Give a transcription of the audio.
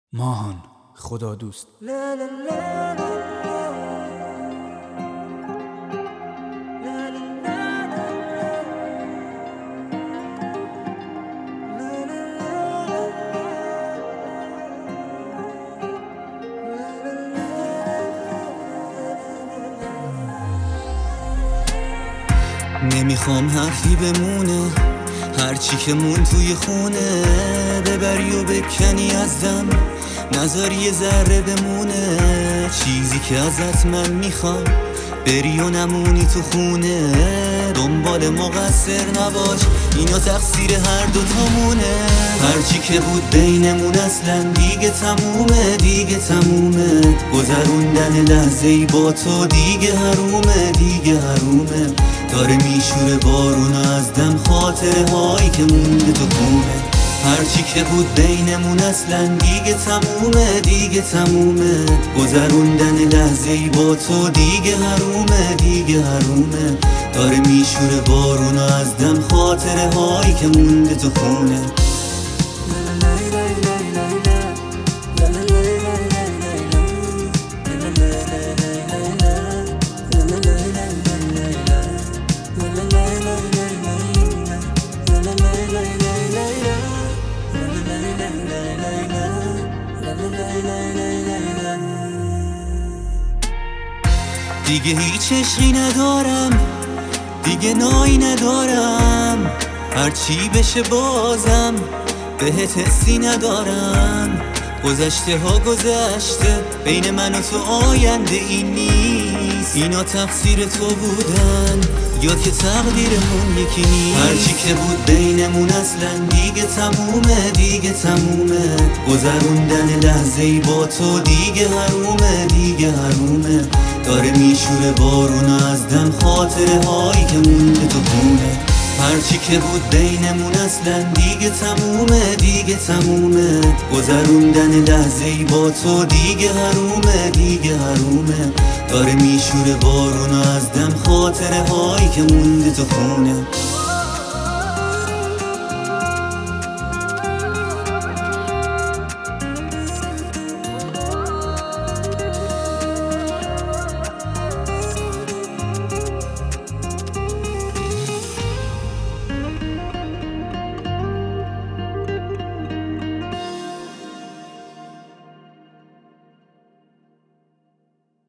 ماهان خدا دوست. نمیخوام حرفی بمونه، هرچی که مون توی خونه ببری و بکنی ازم، نذاری یه ذره بمونه. چیزی که ازت من میخوام بری و نمونی تو خونه، دنبال مقصر نباش، اینا تقصیر هر دوتامونه. هرچی که بود بینمون اصلا دیگه تمومه، دیگه تمومه. گذروندن لحظه‌ای با تو دیگه حرومه، دیگه حرومه. داره میشوره بارون از دم خاطره هایی که مونده تو خونه. هرچی که بود بینمون اصلا دیگه تمومه، دیگه تمومه. گذروندن لحظه‌ای با تو دیگه حرومه، دیگه حرومه. داره میشوره بارون از دم خاطره هایی که مونده تو خونه. دیگه هیچ عشقی ندارم، دیگه نایی ندارم. هرچی بشه بازم بهت حسی ندارم. گذشته ها گذشته، بین من و تو آینده این نیست. اینا تقصیر تو بودن یا که تقدیرمون یکی نیست. هرچی که بود بینمون اصلا دیگه تمومه، دیگه تمومه. گذروندن لحظه‌ای با تو دیگه حرومه، دیگه حرومه. داره میشوره بارون از دم خاطره هایی که مونده تو خونه. هرچی که بود بینمون اصلا دیگه تمومه، دیگه تمومه. گذروندن لحظه‌ای با تو دیگه حرومه، دیگه حرومه. داره میشوره بارون از دم خاطره هایی که مونده تو خونه.